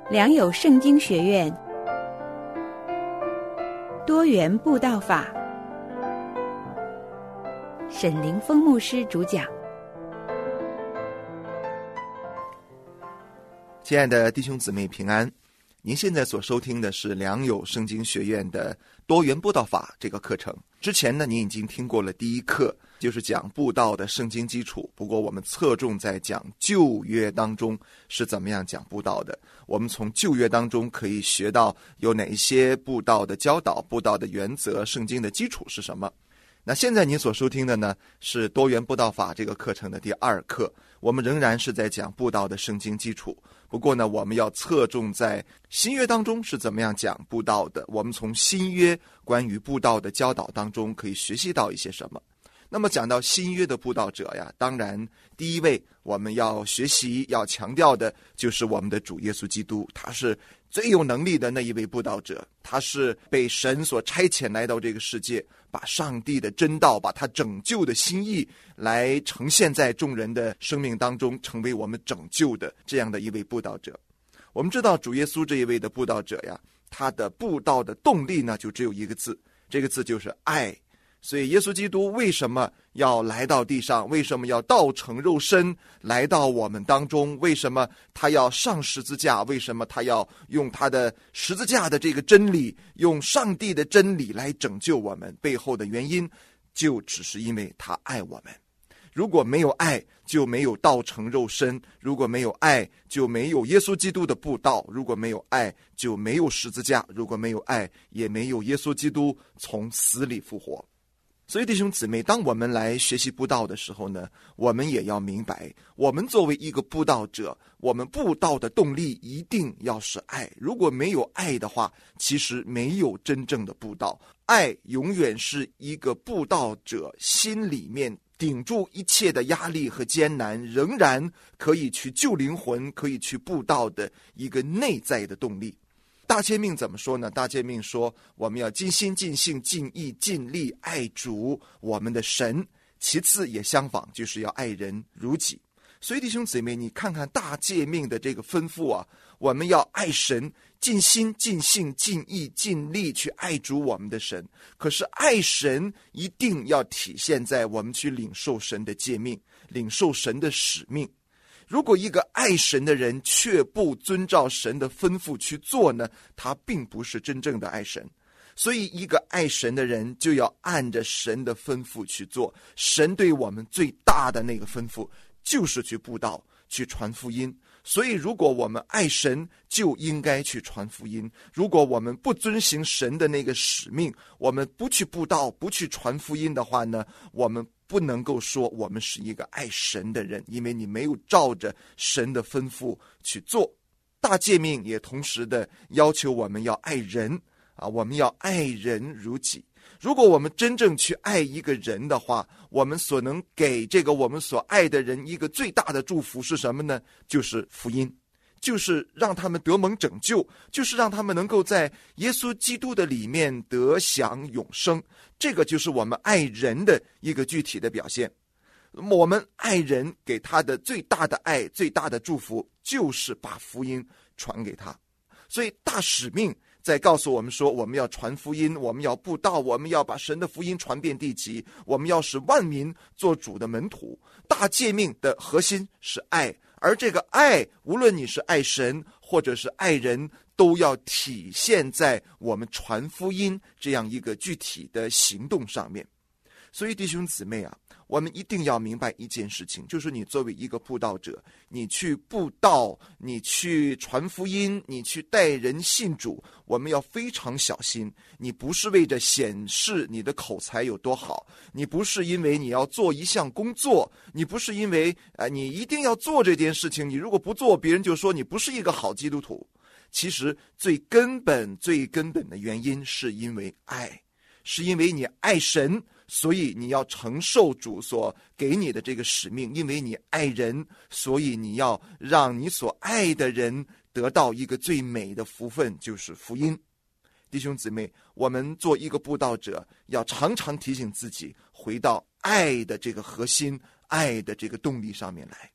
良友圣经学院多元布道法，沈凌峰牧师主讲。 亲爱的弟兄姊妹平安，您现在所收听的是良友圣经学院的多元布道法这个课程。之前呢，您已经听过了第一课，就是讲布道的圣经基础。不过我们侧重在讲旧约当中是怎么样讲布道的。我们从旧约当中可以学到有哪一些布道的教导、布道的原则、圣经的基础是什么。那现在您所收听的呢，是多元布道法这个课程的第二课。我们仍然是在讲布道的圣经基础，不过呢，我们要侧重在新约当中是怎么样讲布道的。我们从新约关于布道的教导当中可以学习到一些什么。那么讲到新约的布道者呀，当然第一位我们要学习要强调的就是我们的主耶稣基督，他是最有能力的那一位布道者，他是被神所差遣来到这个世界，把上帝的真道，把他拯救的心意来呈现在众人的生命当中，成为我们拯救的这样的一位布道者。我们知道主耶稣这一位的布道者呀，他的布道的动力呢，就只有一个字，这个字就是爱。所以耶稣基督为什么要来到地上？为什么要道成肉身来到我们当中？为什么他要上十字架？为什么他要用他的十字架的这个真理，用上帝的真理来拯救我们？背后的原因就只是因为他爱我们。如果没有爱，就没有道成肉身；如果没有爱，就没有耶稣基督的布道；如果没有爱，就没有十字架；如果没有爱，也没有耶稣基督从死里复活。所以弟兄姊妹，当我们来学习布道的时候呢，我们也要明白，我们作为一个布道者，我们布道的动力一定要是爱。如果没有爱的话，其实没有真正的布道。爱永远是一个布道者心里面顶住一切的压力和艰难，仍然可以去救灵魂，可以去布道的一个内在的动力。大诫命怎么说呢？大诫命说，我们要尽心尽性尽意尽力爱主我们的神，其次也相仿，就是要爱人如己。所以弟兄姊妹，你看看大诫命的这个吩咐啊，我们要爱神，尽心尽性尽意尽力去爱主我们的神。可是爱神一定要体现在我们去领受神的诫命，领受神的使命。如果一个爱神的人却不遵照神的吩咐去做呢，他并不是真正的爱神。所以一个爱神的人就要按着神的吩咐去做。神对我们最大的那个吩咐就是去布道，去传福音。所以如果我们爱神，就应该去传福音。如果我们不遵行神的那个使命，我们不去布道，不去传福音的话呢，我们不能够说我们是一个爱神的人，因为你没有照着神的吩咐去做。大诫命也同时的要求我们要爱人啊，我们要爱人如己。如果我们真正去爱一个人的话，我们所能给这个我们所爱的人一个最大的祝福是什么呢？就是福音，就是让他们得蒙拯救，就是让他们能够在耶稣基督的里面得享永生。这个就是我们爱人的一个具体的表现。我们爱人给他的最大的爱，最大的祝福，就是把福音传给他。所以大使命在告诉我们说，我们要传福音，我们要布道，我们要把神的福音传遍地极，我们要使万民做主的门徒。大诫命的核心是爱，而这个爱，无论你是爱神或者是爱人，都要体现在我们传福音这样一个具体的行动上面。所以弟兄姊妹啊，我们一定要明白一件事情，就是你作为一个布道者，你去布道，你去传福音，你去带人信主，我们要非常小心。你不是为着显示你的口才有多好，你不是因为你要做一项工作，你不是因为你一定要做这件事情，你如果不做，别人就说你不是一个好基督徒。其实最根本的原因是因为爱，是因为你爱神，所以你要承受主所给你的这个使命。因为你爱人，所以你要让你所爱的人得到一个最美的福分，就是福音。弟兄姊妹，我们做一个布道者，要常常提醒自己回到爱的这个核心，爱的这个动力上面来。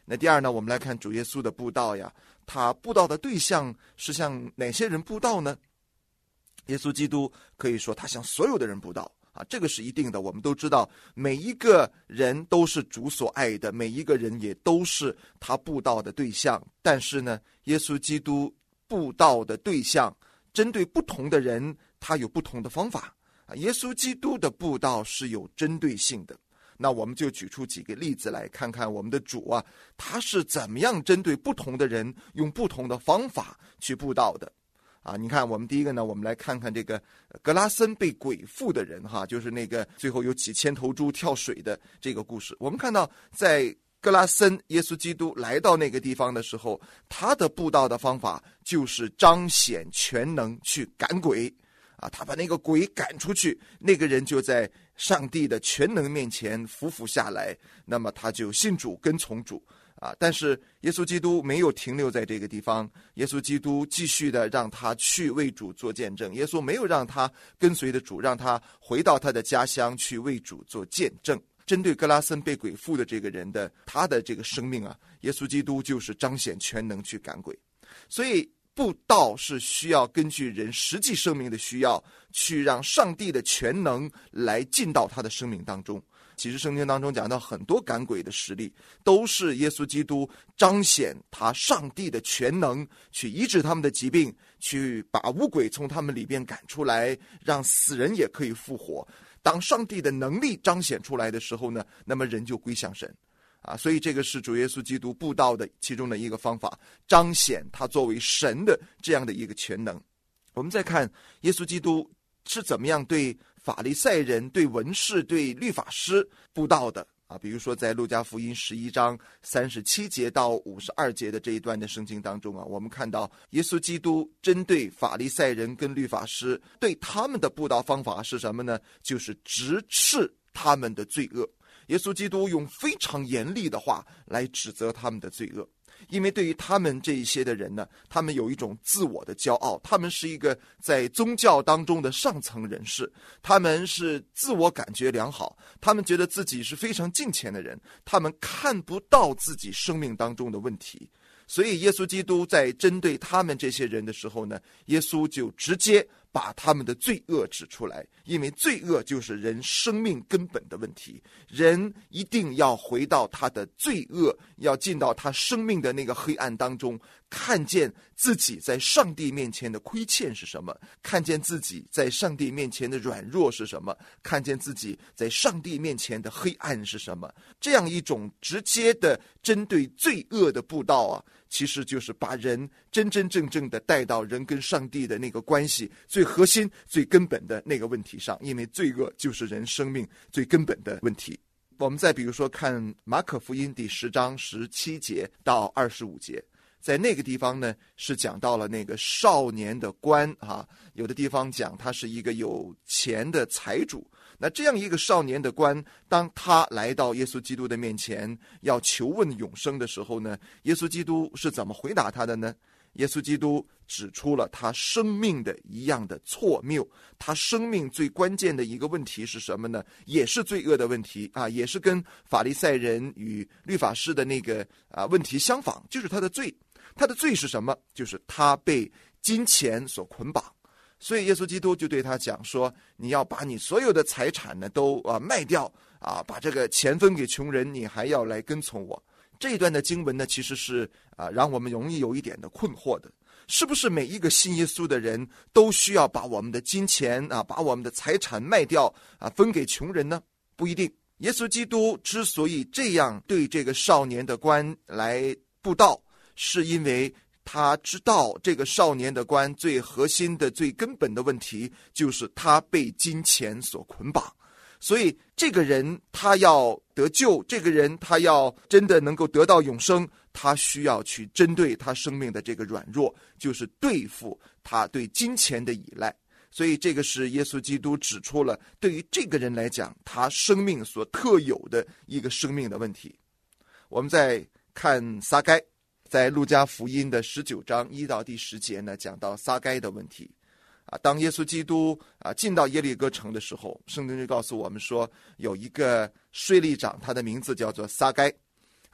那第二呢，我们来看主耶稣的布道呀，他布道的对象是向哪些人布道呢？耶稣基督可以说他向所有的人布道啊，这个是一定的。我们都知道每一个人都是主所爱的，每一个人也都是他布道的对象。但是呢，耶稣基督布道的对象针对不同的人，他有不同的方法啊。耶稣基督的布道是有针对性的。那我们就举出几个例子来看看我们的主啊，他是怎么样针对不同的人用不同的方法去布道的啊。你看我们第一个呢，我们来看看这个格拉森被鬼附的人哈，就是那个最后有几千头猪跳水的这个故事。我们看到在格拉森，耶稣基督来到那个地方的时候，他的布道的方法就是彰显全能去赶鬼啊，他把那个鬼赶出去，那个人就在上帝的全能面前俯伏下来，那么他就信主跟从主啊。但是耶稣基督没有停留在这个地方，耶稣基督继续的让他去为主做见证。耶稣没有让他跟随的主，让他回到他的家乡去为主做见证。针对格拉森被鬼附的这个人的他的这个生命啊，耶稣基督就是彰显全能去赶鬼。所以布道是需要根据人实际生命的需要，去让上帝的全能来进到他的生命当中。其实圣经当中讲到很多赶鬼的实例，都是耶稣基督彰显他上帝的全能，去医治他们的疾病，去把污鬼从他们里边赶出来，让死人也可以复活。当上帝的能力彰显出来的时候呢，那么人就归向神啊。所以这个是主耶稣基督布道的其中的一个方法，彰显他作为神的这样的一个全能。我们再看耶稣基督是怎么样对法利赛人、对文士、对律法师布道的啊。比如说在路加福音11章37节到52节的这一段的圣经当中啊，我们看到耶稣基督针对法利赛人跟律法师，对他们的布道方法是什么呢？就是直斥他们的罪恶。耶稣基督用非常严厉的话来指责他们的罪恶。因为对于他们这一些的人呢，他们有一种自我的骄傲，他们是一个在宗教当中的上层人士，他们是自我感觉良好，他们觉得自己是非常敬虔的人，他们看不到自己生命当中的问题。所以耶稣基督在针对他们这些人的时候呢，耶稣就直接把他们的罪恶指出来，因为罪恶就是人生命根本的问题，人一定要回到他的罪恶，要进到他生命的那个黑暗当中，看见自己在上帝面前的亏欠是什么，看见自己在上帝面前的软弱是什么，看见自己在上帝面前的黑暗是什么。这样一种直接的针对罪恶的布道啊，其实就是把人真真正正的带到人跟上帝的那个关系最核心最根本的那个问题上，因为罪恶就是人生命最根本的问题。我们再比如说看马可福音第10章17节到25节，在那个地方呢是讲到了那个少年的官啊，有的地方讲他是一个有钱的财主。那这样一个少年的官，当他来到耶稣基督的面前要求问永生的时候呢，耶稣基督是怎么回答他的呢？耶稣基督指出了他生命的一样的错谬，他生命最关键的一个问题是什么呢？也是罪恶的问题啊，也是跟法利赛人与律法师的那个问题相仿，就是他的罪。他的罪是什么？就是他被金钱所捆绑。所以耶稣基督就对他讲说，你要把你所有的财产呢都卖掉啊，把这个钱分给穷人，你还要来跟从我。这一段的经文呢，其实是让我们容易有一点的困惑的，是不是每一个信耶稣的人都需要把我们的金钱把我们的财产卖掉分给穷人呢？不一定。耶稣基督之所以这样对这个少年的官来布道，是因为他知道这个少年的官最核心的最根本的问题就是他被金钱所捆绑。所以这个人他要得救，这个人他要真的能够得到永生，他需要去针对他生命的这个软弱，就是对付他对金钱的依赖。所以这个是耶稣基督指出了对于这个人来讲他生命所特有的一个生命的问题。我们再看撒该，在路加福音的19章1到第10节呢，讲到撒该的问题当耶稣基督进到耶利哥城的时候，圣经就告诉我们说，有一个税吏长，他的名字叫做撒该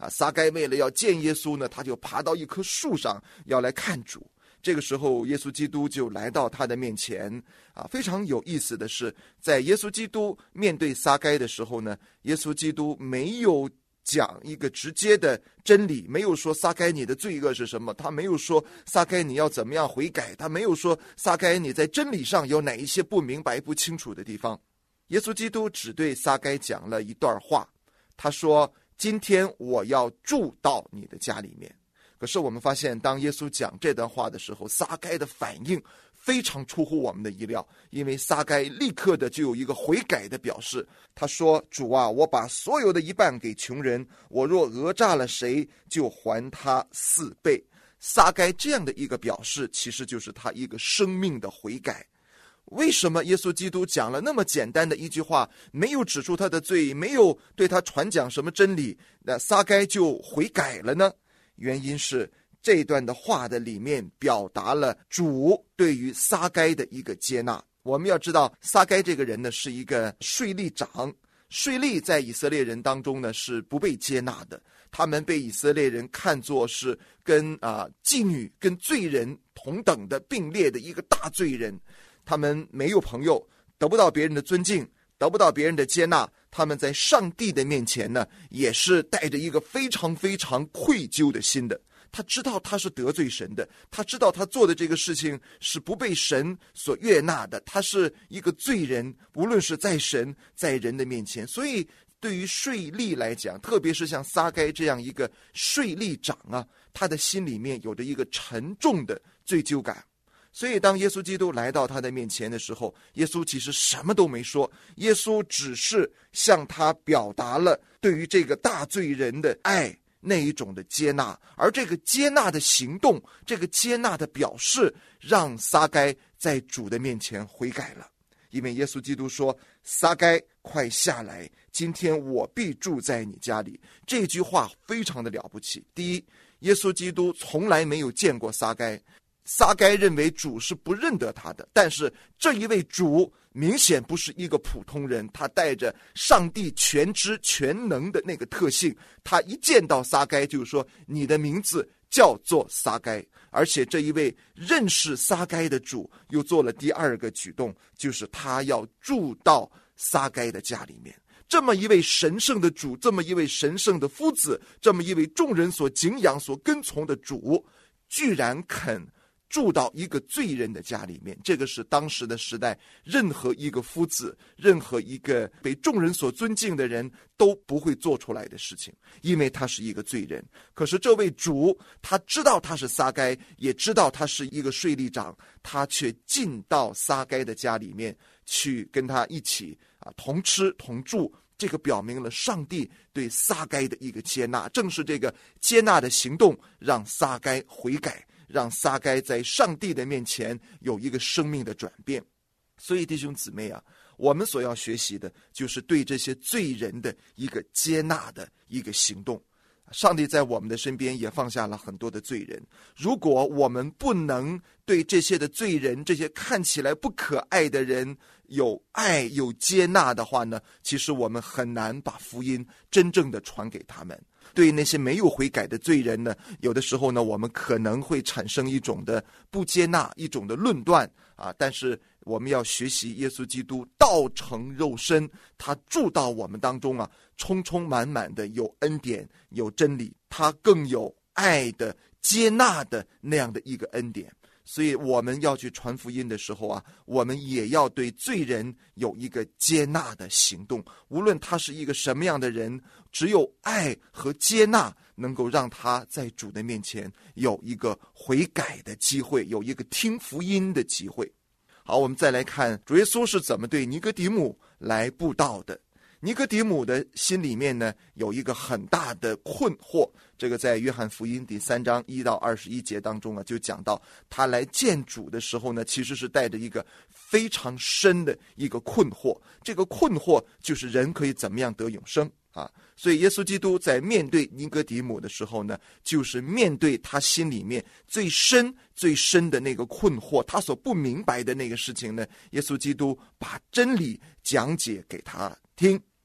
撒该为了要见耶稣呢，他就爬到一棵树上要来看主。这个时候耶稣基督就来到他的面前。非常有意思的是，在耶稣基督面对撒该的时候呢，耶稣基督没有讲一个直接的真理，没有说撒该你的罪恶是什么，他没有说撒该你要怎么样悔改，他没有说撒该你在真理上有哪一些不明白不清楚的地方。耶稣基督只对撒该讲了一段话，他说，今天我要住到你的家里面。可是我们发现，当耶稣讲这段话的时候，撒该的反应非常出乎我们的意料，因为撒该立刻的就有一个悔改的表示。他说，主啊，我把所有的一半给穷人，我若讹诈了谁，就还他4倍。撒该这样的一个表示，其实就是他一个生命的悔改。为什么耶稣基督讲了那么简单的一句话，没有指出他的罪，没有对他传讲什么真理，那撒该就悔改了呢？原因是这段的话的里面表达了主对于撒该的一个接纳。我们要知道，撒该这个人呢是一个税吏长，税吏在以色列人当中呢是不被接纳的，他们被以色列人看作是跟妓女跟罪人同等的并列的一个大罪人。他们没有朋友，得不到别人的尊敬，得不到别人的接纳，他们在上帝的面前呢，也是带着一个非常非常愧疚的心的。他知道他是得罪神的，他知道他做的这个事情是不被神所悦纳的，他是一个罪人，无论是在神在人的面前。所以对于税吏来讲，特别是像撒该这样一个税吏长他的心里面有着一个沉重的罪疚感。所以当耶稣基督来到他的面前的时候，耶稣其实什么都没说，耶稣只是向他表达了对于这个大罪人的爱，那一种的接纳。而这个接纳的行动，这个接纳的表示，让撒该在主的面前悔改了。因为耶稣基督说，撒该快下来，今天我必住在你家里。这句话非常的了不起。第一，耶稣基督从来没有见过撒该，撒该认为主是不认得他的，但是这一位主明显不是一个普通人，他带着上帝全知全能的那个特性。他一见到撒该就说，你的名字叫做撒该。而且这一位认识撒该的主又做了第二个举动，就是他要住到撒该的家里面。这么一位神圣的主，这么一位神圣的夫子，这么一位众人所敬仰所跟从的主，居然肯住到一个罪人的家里面。这个是当时的时代任何一个夫子，任何一个被众人所尊敬的人都不会做出来的事情，因为他是一个罪人。可是这位主，他知道他是撒该，也知道他是一个税吏长，他却进到撒该的家里面去跟他一起同吃同住。这个表明了上帝对撒该的一个接纳，正是这个接纳的行动让撒该悔改，让撒该在上帝的面前有一个生命的转变。所以弟兄姊妹我们所要学习的就是对这些罪人的一个接纳的一个行动。上帝在我们的身边也放下了很多的罪人，如果我们不能对这些的罪人，这些看起来不可爱的人有爱有接纳的话呢，其实我们很难把福音真正的传给他们。对那些没有悔改的罪人呢，有的时候呢，我们可能会产生一种的不接纳，一种的论断但是我们要学习耶稣基督道成肉身，他住到我们当中充充满满的有恩典有真理，他更有爱的接纳的那样的一个恩典。所以我们要去传福音的时候我们也要对罪人有一个接纳的行动，无论他是一个什么样的人，只有爱和接纳能够让他在主的面前有一个悔改的机会，有一个听福音的机会。好，我们再来看主耶稣是怎么对尼哥底母来布道的。尼哥底母的心里面呢，有一个很大的困惑，这个在约翰福音第3章1到21节当中就讲到，他来见主的时候呢，其实是带着一个非常深的一个困惑。这个困惑就是人可以怎么样得永生所以耶稣基督在面对尼哥底母的时候呢，就是面对他心里面最深最深的那个困惑，他所不明白的那个事情呢，耶稣基督把真理讲解给他听。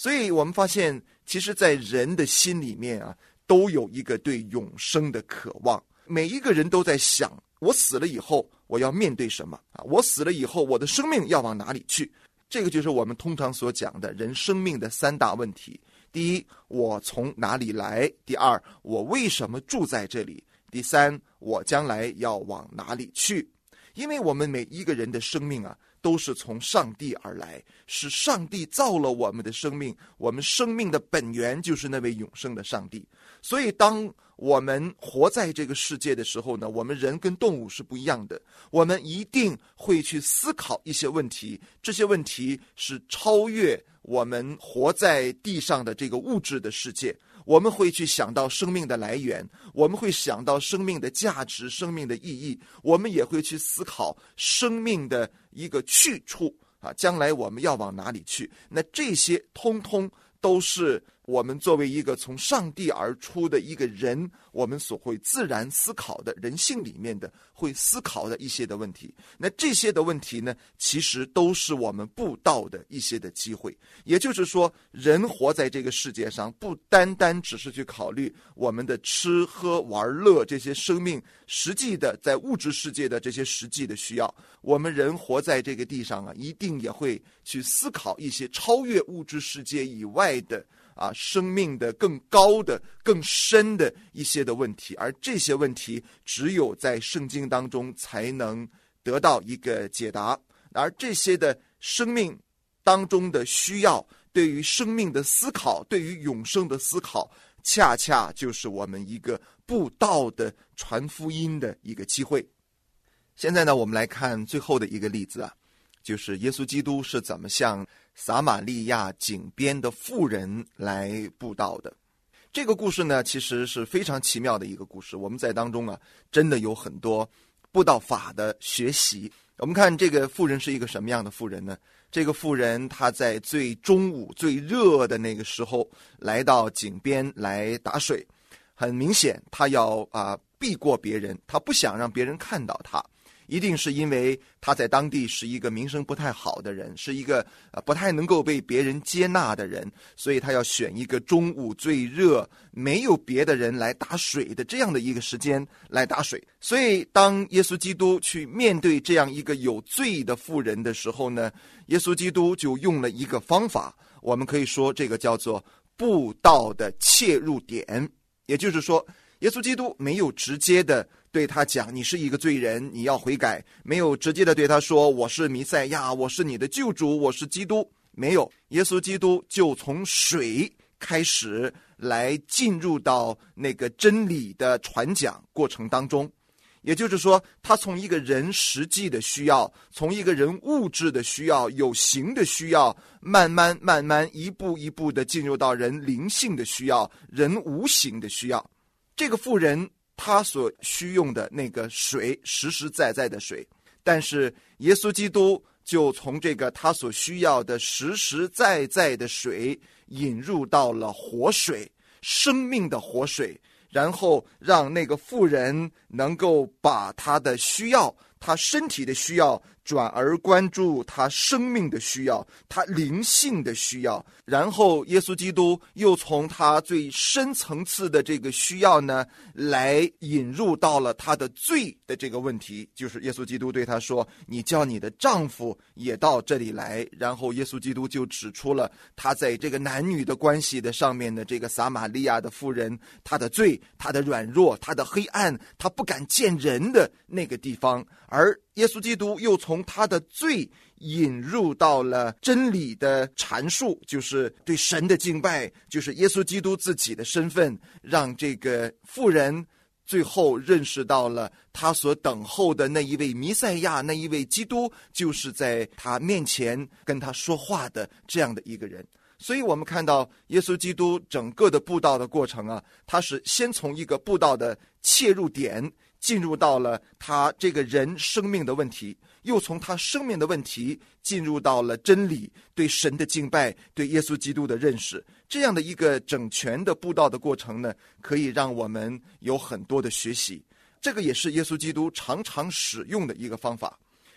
所以我们发现，其实在人的心里面啊，都有一个对永生的渴望。每一个人都在想，我死了以后我要面对什么啊？我死了以后我的生命要往哪里去？这个就是我们通常所讲的人生命的三大问题。第一，我从哪里来？第二，我为什么住在这里？第三，我将来要往哪里去？因为我们每一个人的生命啊，都是从上帝而来，是上帝造了我们的生命，我们生命的本源就是那位永生的上帝。所以当我们活在这个世界的时候呢，我们人跟动物是不一样的，我们一定会去思考一些问题，这些问题是超越我们活在地上的这个物质的世界。我们会去想到生命的来源，我们会想到生命的价值、生命的意义，我们也会去思考生命的一个去处啊，将来我们要往哪里去。那这些通通都是我们作为一个从上帝而出的一个人，我们所会自然思考的，人性里面的会思考的一些的问题。那这些的问题呢，其实都是我们布道的一些的机会。也就是说，人活在这个世界上，不单单只是去考虑我们的吃喝玩乐这些生命实际的在物质世界的这些实际的需要，我们人活在这个地上啊，一定也会去思考一些超越物质世界以外的生命的更高的更深的一些的问题。而这些问题只有在圣经当中才能得到一个解答。而这些的生命当中的需要，对于生命的思考，对于永生的思考，恰恰就是我们一个布道的传福音的一个机会。现在呢，我们来看最后的一个例子啊，就是耶稣基督是怎么向撒玛利亚井边的妇人来布道的。这个故事呢，其实是非常奇妙的一个故事，我们在当中啊，真的有很多布道法的学习。我们看这个妇人是一个什么样的妇人呢？这个妇人她在最中午最热的那个时候来到井边来打水，很明显她要避过别人，她不想让别人看到她，一定是因为他在当地是一个名声不太好的人，是一个不太能够被别人接纳的人，所以他要选一个中午最热没有别的人来打水的这样的一个时间来打水。所以当耶稣基督去面对这样一个有罪的妇人的时候呢，耶稣基督就用了一个方法，我们可以说这个叫做布道的切入点。也就是说，耶稣基督没有直接的对他讲你是一个罪人，你要悔改，没有直接的对他说我是弥赛亚，我是你的救主，我是基督，没有。耶稣基督就从水开始来进入到那个真理的传讲过程当中。也就是说，他从一个人实际的需要，从一个人物质的需要，有形的需要，慢慢一步一步的进入到人灵性的需要，人无形的需要。这个妇人他所需用的那个水，实实在在的水，但是耶稣基督就从这个他所需要的实实在在的水引入到了活水，生命的活水，然后让那个妇人能够把他的需要，他身体的需要转而关注他生命的需要，他灵性的需要。然后耶稣基督又从他最深层次的这个需要呢，来引入到了他的罪的这个问题，就是耶稣基督对他说，你叫你的丈夫也到这里来。然后耶稣基督就指出了他在这个男女的关系的上面的这个撒玛利亚的妇人，他的罪，他的软弱，他的黑暗，他不敢见人的那个地方。而耶稣基督又从他的罪引入到了真理的阐述，就是对神的敬拜，就是耶稣基督自己的身份，让这个妇人最后认识到了他所等候的那一位弥赛亚，那一位基督，就是在他面前跟他说话的这样的一个人。所以我们看到耶稣基督整个的布道的过程啊，他是先从一个布道的切入点进入到了他这个人生命的问题，又从他生命的问题进入到了真理，对神的敬拜，对耶稣基督的认识。这样的一个整全的布道的过程呢，可以让我们有很多的学习。这个也是耶稣基督常常使用的一个方法。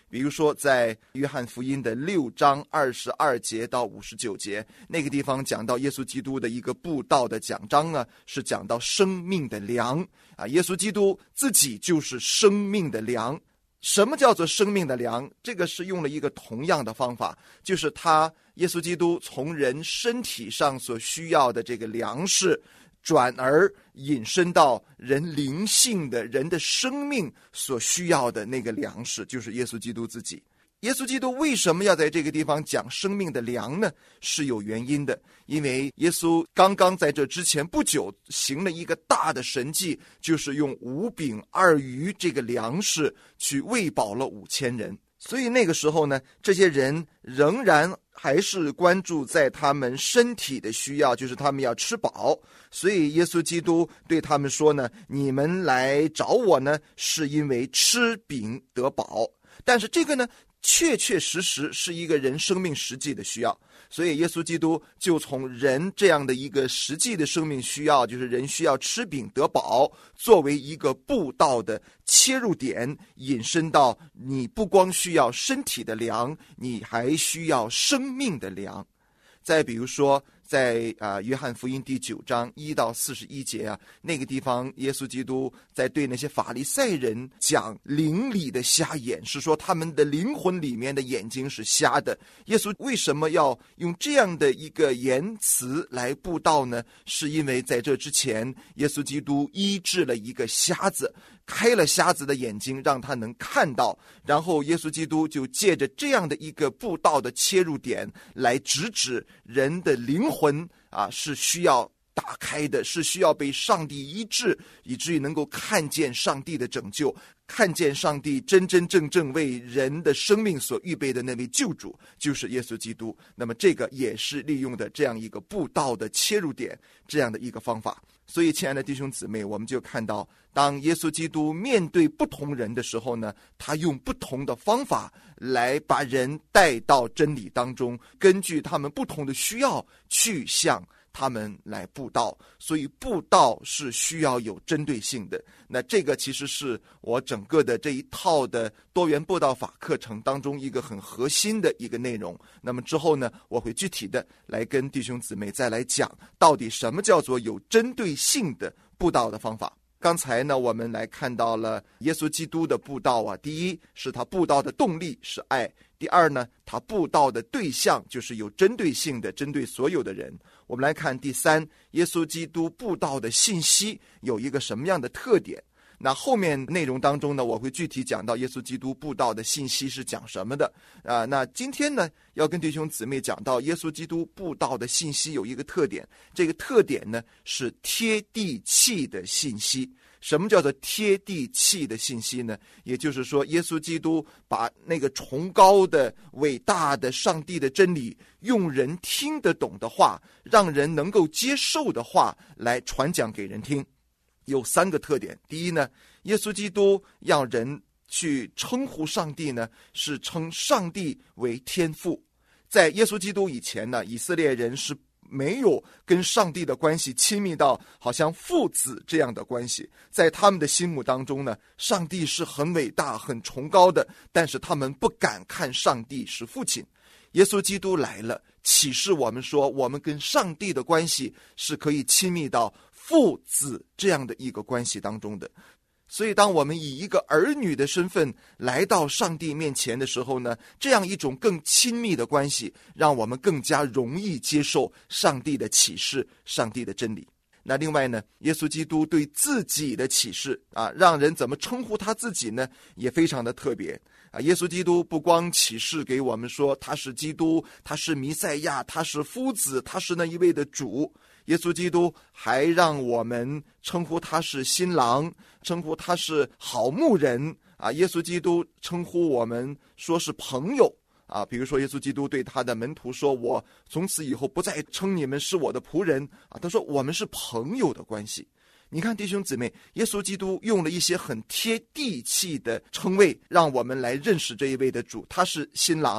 比如说在约翰福音的6章22节到59节，那个地方讲到耶稣基督的一个布道的讲章呢，是讲到生命的粮啊，耶稣基督自己就是生命的粮。什么叫做生命的粮？这个是用了一个同样的方法，就是耶稣基督从人身体上所需要的这个粮食，转而引申到人灵性的人的生命所需要的那个粮食，就是耶稣基督自己。耶稣基督为什么要在这个地方讲生命的粮呢？是有原因的，因为耶稣刚刚在这之前不久行了一个大的神迹，就是用5饼2鱼这个粮食去喂饱了5000人。所以那个时候呢，这些人仍然还是关注在他们身体的需要，就是他们要吃饱。所以耶稣基督对他们说呢，你们来找我呢，是因为吃饼得饱。但是这个呢，确确实实是一个人生命实际的需要，所以耶稣基督就从人这样的一个实际的生命需要，就是人需要吃饼得饱，作为一个布道的切入点，引申到你不光需要身体的粮，你还需要生命的粮。再比如说在约翰福音第9章1到41节啊，那个地方耶稣基督在对那些法利赛人讲灵里的瞎眼，是说他们的灵魂里面的眼睛是瞎的。耶稣为什么要用这样的一个言辞来布道呢？是因为在这之前，耶稣基督医治了一个瞎子，开了瞎子的眼睛，让他能看到。然后耶稣基督就借着这样的一个布道的切入点来直指人的灵魂是需要打开的，是需要被上帝医治，以至于能够看见上帝的拯救，看见上帝真真正正为人的生命所预备的那位救主，就是耶稣基督。那么这个也是利用的这样一个布道的切入点，这样的一个方法。所以亲爱的弟兄姊妹，我们就看到当耶稣基督面对不同人的时候呢，他用不同的方法来把人带到真理当中，根据他们不同的需要去向他们来布道。所以布道是需要有针对性的。那这个其实是我整个的这一套的多元布道法课程当中一个很核心的一个内容。那么之后呢，我会具体的来跟弟兄姊妹再来讲到底什么叫做有针对性的布道的方法。刚才呢，我们来看到了耶稣基督的布道第一是他布道的动力是爱，第二呢，他布道的对象就是有针对性的，针对所有的人。我们来看第三，耶稣基督布道的信息有一个什么样的特点。那后面内容当中呢，我会具体讲到耶稣基督布道的信息是讲什么的那今天呢，要跟弟兄姊妹讲到耶稣基督布道的信息有一个特点，这个特点呢是贴地气的信息。什么叫做贴地气的信息呢？也就是说，耶稣基督把那个崇高的伟大的上帝的真理，用人听得懂的话，让人能够接受的话来传讲给人听。有3个特点。第一呢，耶稣基督让人去称呼上帝呢，是称上帝为天父。在耶稣基督以前呢，以色列人是没有跟上帝的关系亲密到好像父子这样的关系。在他们的心目当中呢，上帝是很伟大很崇高的，但是他们不敢看上帝是父亲。耶稣基督来了，启示我们说，我们跟上帝的关系是可以亲密到父子这样的一个关系当中的。所以当我们以一个儿女的身份来到上帝面前的时候呢，这样一种更亲密的关系，让我们更加容易接受上帝的启示，上帝的真理。那另外呢，耶稣基督对自己的启示让人怎么称呼他自己呢，也非常的特别耶稣基督不光启示给我们说他是基督，他是弥赛亚，他是夫子，他是那一位的主。耶稣基督还让我们称呼他是新郎，称呼他是好牧人耶稣基督称呼我们说是朋友比如说耶稣基督对他的门徒说，我从此以后不再称你们是我的仆人他说我们是朋友的关系。你看弟兄姊妹，耶稣基督用了一些很贴地气的称谓，让我们来认识这一位的主。他是新郎，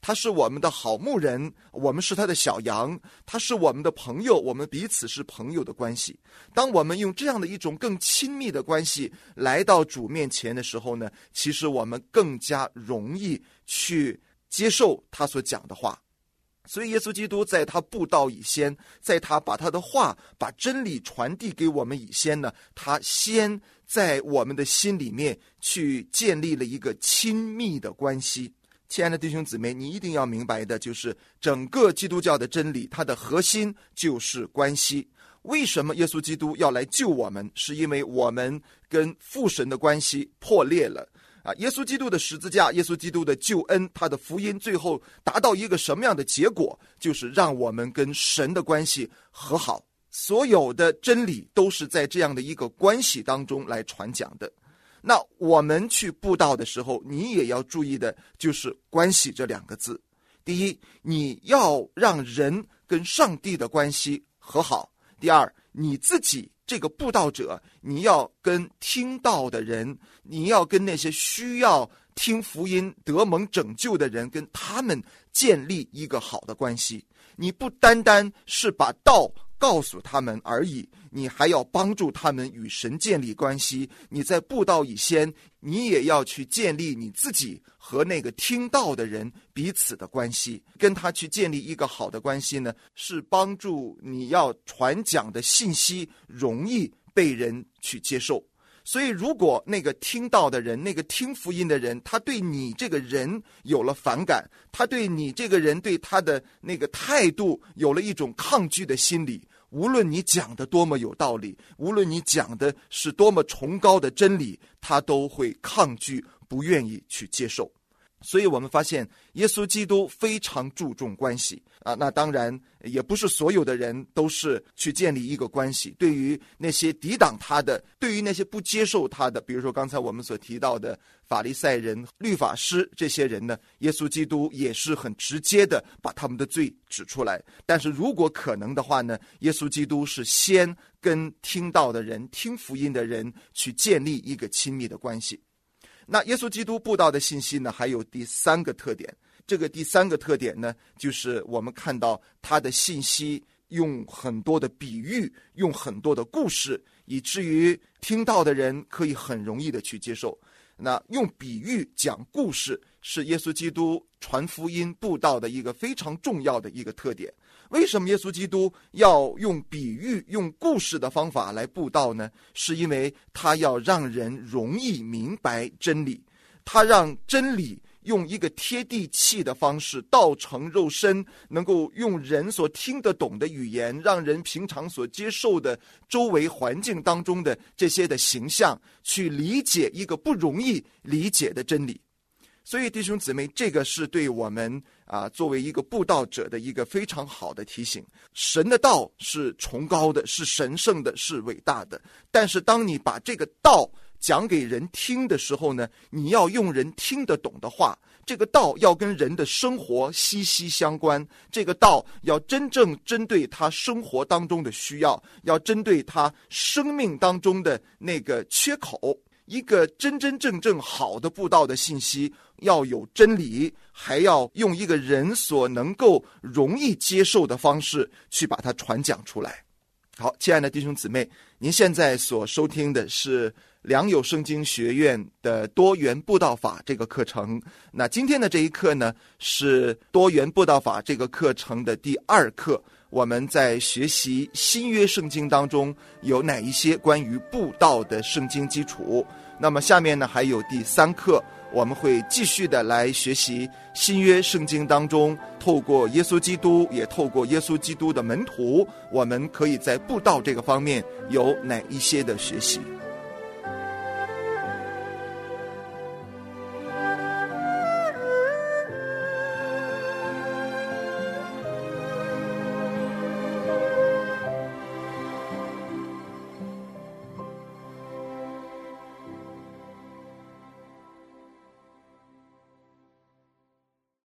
他是我们的好牧人，我们是他的小羊，他是我们的朋友，我们彼此是朋友的关系。当我们用这样的一种更亲密的关系来到主面前的时候呢，其实我们更加容易去接受他所讲的话。所以耶稣基督在他布道以先，在他把他的话把真理传递给我们以先呢，他先在我们的心里面去建立了一个亲密的关系。亲爱的弟兄姊妹，你一定要明白的就是整个基督教的真理，它的核心就是关系。为什么耶稣基督要来救我们？是因为我们跟父神的关系破裂了。耶稣基督的十字架，耶稣基督的救恩，他的福音最后达到一个什么样的结果？就是让我们跟神的关系和好。所有的真理都是在这样的一个关系当中来传讲的。那我们去布道的时候，你也要注意的就是关系这两个字。第一，你要让人跟上帝的关系和好。第二，你自己这个布道者，你要跟听到的人，你要跟那些需要听福音得蒙拯救的人，跟他们建立一个好的关系。你不单单是把道告诉他们而已，你还要帮助他们与神建立关系。你在布道以先，你也要去建立你自己和那个听到的人彼此的关系，跟他去建立一个好的关系呢，是帮助你要传讲的信息容易被人去接受。所以如果那个听到的人，那个听福音的人，他对你这个人有了反感，他对你这个人对他的那个态度有了一种抗拒的心理，无论你讲的多么有道理，无论你讲的是多么崇高的真理，他都会抗拒，不愿意去接受。所以我们发现耶稣基督非常注重关系那当然也不是所有的人都是去建立一个关系。对于那些抵挡他的，对于那些不接受他的，比如说刚才我们所提到的法利赛人、律法师这些人呢，耶稣基督也是很直接的把他们的罪指出来。但是如果可能的话呢，耶稣基督是先跟听到的人、听福音的人去建立一个亲密的关系。那耶稣基督布道的信息呢，还有第三个特点。这个第三个特点呢，就是我们看到他的信息用很多的比喻，用很多的故事，以至于听到的人可以很容易的去接受。那用比喻讲故事是耶稣基督传福音布道的一个非常重要的一个特点。为什么耶稣基督要用比喻、用故事的方法来布道呢？是因为他要让人容易明白真理，他让真理用一个贴地气的方式道成肉身，能够用人所听得懂的语言，让人平常所接受的周围环境当中的这些的形象去理解一个不容易理解的真理。所以弟兄姊妹，这个是对我们作为一个布道者的一个非常好的提醒。神的道是崇高的，是神圣的，是伟大的，但是当你把这个道讲给人听的时候呢，你要用人听得懂的话，这个道要跟人的生活息息相关，这个道要真正针对他生活当中的需要，要针对他生命当中的那个缺口。一个真真正正好的布道的信息，要有真理，还要用一个人所能够容易接受的方式去把它传讲出来。好，亲爱的弟兄姊妹，您现在所收听的是良友圣经学院的多元布道法这个课程。那今天的这一课呢，是多元布道法这个课程的第二课。我们在学习新约圣经当中有哪一些关于布道的圣经基础。那么下面呢，还有第三课，我们会继续的来学习新约圣经当中透过耶稣基督，也透过耶稣基督的门徒，我们可以在布道这个方面有哪一些的学习。